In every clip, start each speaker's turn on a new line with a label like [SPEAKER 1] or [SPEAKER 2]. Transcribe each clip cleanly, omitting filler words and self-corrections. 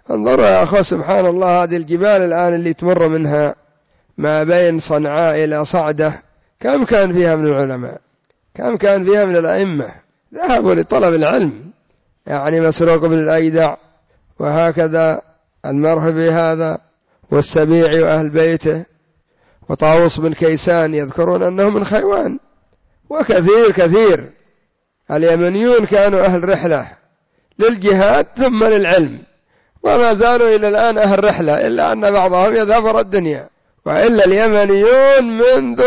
[SPEAKER 1] انظروا يا أخوة سبحان الله، هذه الجبال الآن اللي تمر منها ما بين صنعاء إلى صعدة، كم كان فيها من العلماء، كم كان فيها من الأئمة ذهبوا لطلب العلم، يعني مسروق بن الأيدع، وهكذا المرهبي هذا، والسبيعي وأهل بيته، وطاووس بن كيسان، يذكرون أنه من خيوان، وكثير كثير. اليمنيون كانوا أهل رحلة للجهاد ثم للعلم، وما زالوا إلى الآن أهل رحلة، إلا أن بعضهم يذهب وراء الدنيا. وإلا اليمنيون منذ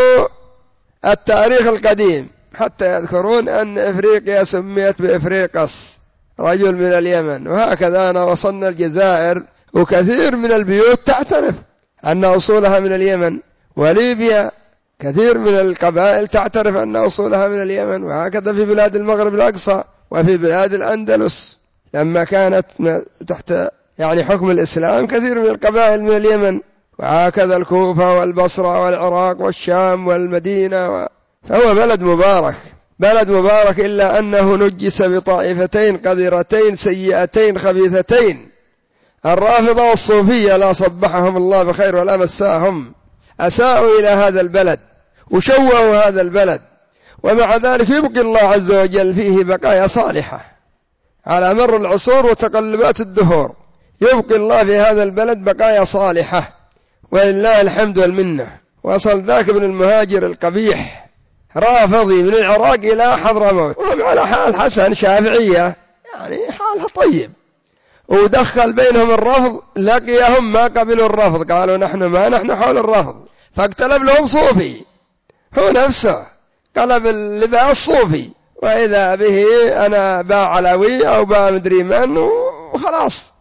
[SPEAKER 1] التاريخ القديم حتى يذكرون أن إفريقيا سميت بإفريقس، رجل من اليمن. وهكذا أنا وصلنا الجزائر، وكثير من البيوت تعترف أن أصولها من اليمن، وليبيا كثير من القبائل تعترف أن أصولها من اليمن، وهكذا في بلاد المغرب الأقصى وفي بلاد الأندلس لما كانت تحت يعني حكم الإسلام كثير من القبائل من اليمن، وهكذا الكوفة والبصرة والعراق والشام والمدينة فهو بلد مبارك، بلد مبارك، إلا أنه نجس بطائفتين قذرتين سيئتين خبيثتين، الرافضة والصوفية، لا صبحهم الله بخير ولا مساهم، أساءوا إلى هذا البلد وشوهوا هذا البلد. ومع ذلك يبقي الله عز وجل فيه بقايا صالحة على مر العصور وتقلبات الدهور، يبقي الله في هذا البلد بقايا صالحة، ولله الحمد والمنة. وصل ذاك ابن المهاجر القبيح رافضي من العراق إلى حضرموت، وهم على حال حسن شافعية، يعني حالها طيب، ودخل بينهم الرفض، لقيهم ما قبلوا الرفض، قالوا نحن حول الرفض، فاقتلب لهم صوفي، هو نفسه قلب اللباس صوفي، وإذا به أنا باع علوي أو باع مدري من، وخلاص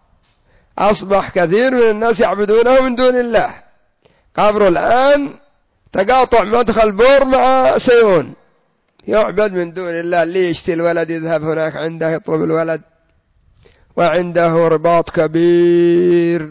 [SPEAKER 1] أصبح كثير من الناس يعبدونه من دون الله. قبره الآن تقاطع مدخل بور مع سيون، يعبد من دون الله. اللي يشتي الولد يذهب هناك عنده يطلب الولد، وعنده رباط كبير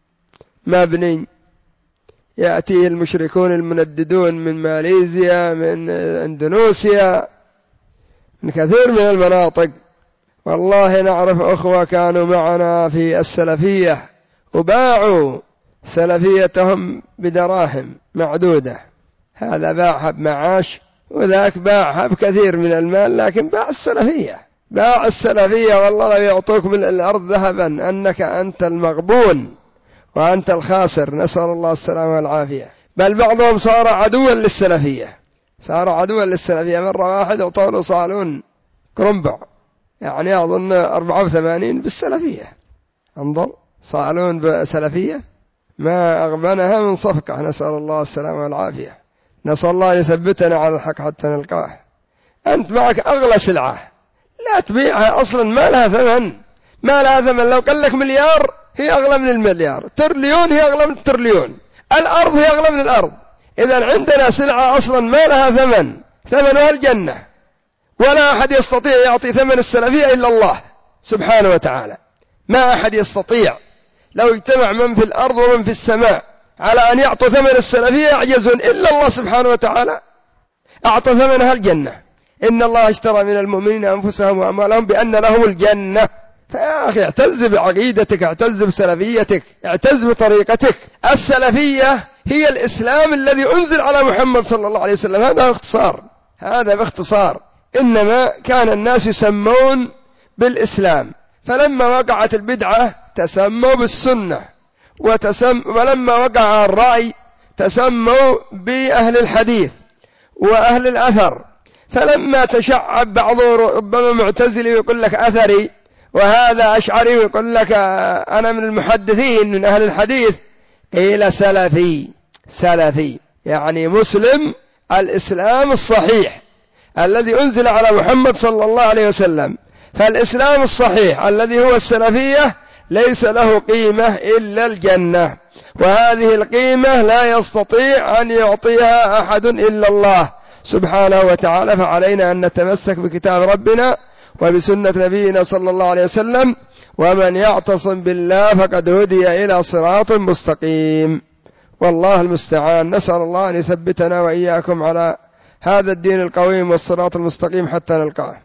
[SPEAKER 1] مبني، يأتيه المشركون المنددون من ماليزيا، من اندونيسيا، من كثير من المناطق. والله نعرف أخوة كانوا معنا في السلفية وباعوا سلفيتهم بدراهم معدودة، هذا باعها بمعاش وذاك باعها بكثير من المال، لكن باع السلفية، باع السلفية. والله لو يعطوك من الأرض ذهبا أنك أنت المغبون وأنت الخاسر، نسأل الله السلامة والعافية. بل بعضهم صار عدوا للسلفية، صار عدوا للسلفية. مرة واحد اعطوا له صالون كرنبع، يعني أظن 84 بالسلفية، انظر صالون بسلفية ما أغبنها من صفقة، نسأل الله السلامة والعافية. نسأل الله يثبتنا على الحق حتى نلقاه. أنت معك أغلى سلعة لا تبيعها أصلا، ما لها ثمن، ما لها ثمن. لو قال لك مليار هي أغلى من المليار، تريليون هي أغلى من التريليون، الأرض هي أغلى من الأرض. إذن عندنا سلعة أصلا ما لها ثمن، ثمنها الجنة، ولا أحد يستطيع يعطي ثمن السلفية إلا الله سبحانه وتعالى. ما أحد يستطيع، لو اجتمع من في الأرض ومن في السماء على أن يعطوا ثمن السلفية يعجزون إلا الله سبحانه وتعالى، أعطى ثمنها الجنة. إن الله اشترى من المؤمنين أنفسهم وأموالهم بأن لهم الجنة. فيا أخي اعتز بعقيدتك، اعتز بسلفيتك، اعتز بطريقتك. السلفية هي الإسلام الذي أنزل على محمد صلى الله عليه وسلم، هذا باختصار، هذا باختصار. إنما كان الناس يسمون بالإسلام، فلما وقعت البدعة تسموا بالسنة، ولما وقع الرأي تسموا بأهل الحديث وأهل الأثر. فلما تشعب بعضه ربما معتزلي يقول لك أثري، وهذا أشعري ويقول لك أنا من المحدثين من أهل الحديث، قيل سلفي. سلفي يعني مسلم الإسلام الصحيح الذي أنزل على محمد صلى الله عليه وسلم. فالإسلام الصحيح الذي هو السلفية ليس له قيمة إلا الجنة، وهذه القيمة لا يستطيع أن يعطيها أحد إلا الله سبحانه وتعالى. فعلينا أن نتمسك بكتاب ربنا وبسنة نبينا صلى الله عليه وسلم، ومن يعتصم بالله فقد هدي إلى صراط مستقيم، والله المستعان. نسأل الله أن يثبتنا وإياكم على هذا الدين القويم والصراط المستقيم حتى نلقاه.